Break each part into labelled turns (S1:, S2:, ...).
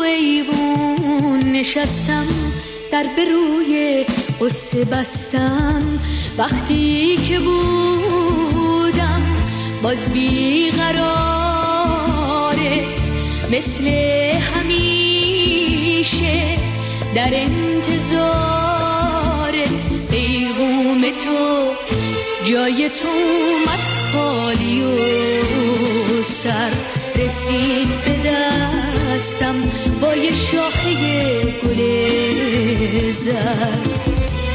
S1: ایوون نشستم، در به روی قصه بستم. وقتی که بودم باز بیقرارت، مثل همیشه در انتظارت. پیغام تو جای تو اومد خالی و سرد، رسید به دستم با یه شاخه گل زرد.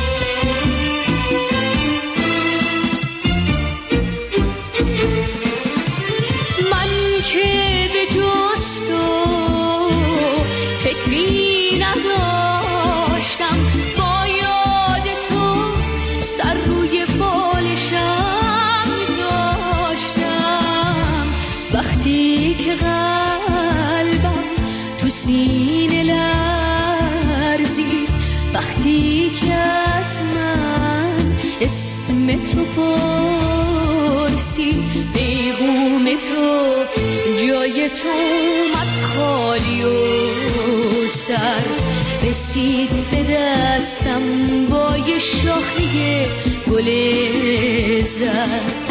S1: من که به جز تو فکری نداشتم، با یاد تو سر روی بالشم میذاشتم. وقتی که قلبم تو سینه لرزید، وقتی که از من اسم تو پرسید، پیغام تو جای تو اومد خالی و سر، رسید به دستم با یه شاخه گل زرد.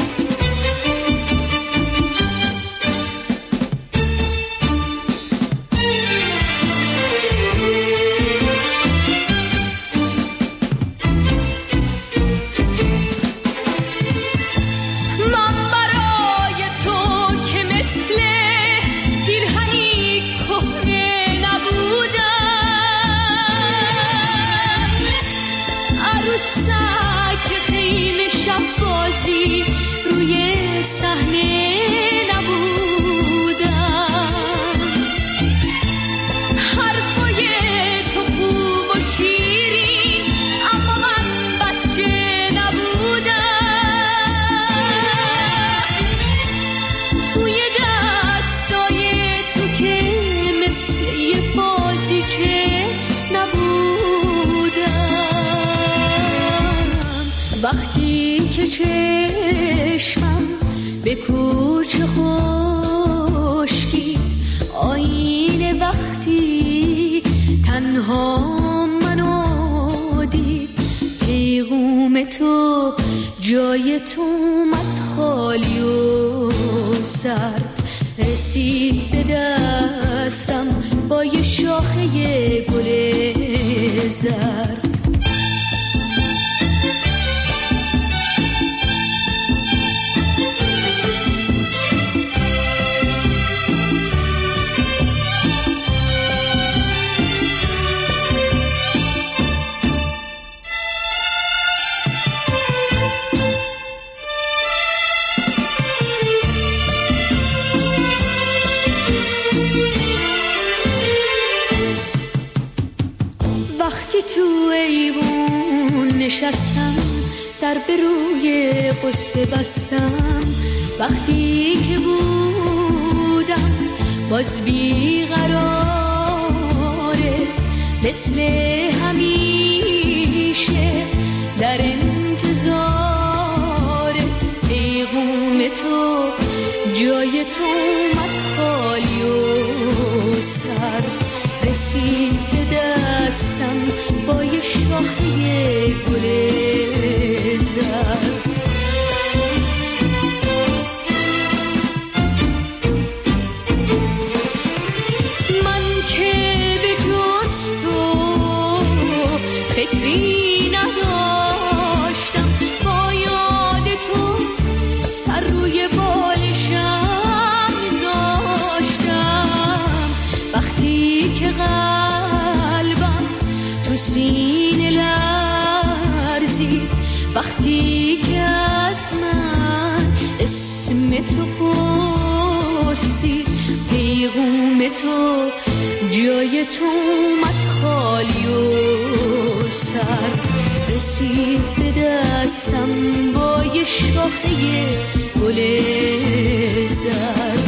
S1: وقتی که چشمم به کوچه خشکید، آینه وقتی تنها منو دید، پیغام تو جای تو اومد خالی و سرد، رسید به دستم با یه شاخه گل زرد. وقتی تو ایوون نشستم، در به روی قصه بستم. وقتی که بودم باز بیقرارت، مثل همیشه در انتظارت. پیغام تو جای تو اومد خالی و سر، رسید به دستم با یه شاخه گل زرد. من که به جز تو فکری نداشتم، با یاد تو سر روی بالشم میذاشتم. وقتی که قلبم تو سینه لرزید، وقتی که از من اسم تو پرسید، پیغام تو جای تو اومد خالی و سرد، رسید به دستم با یه شاخه گل زرد.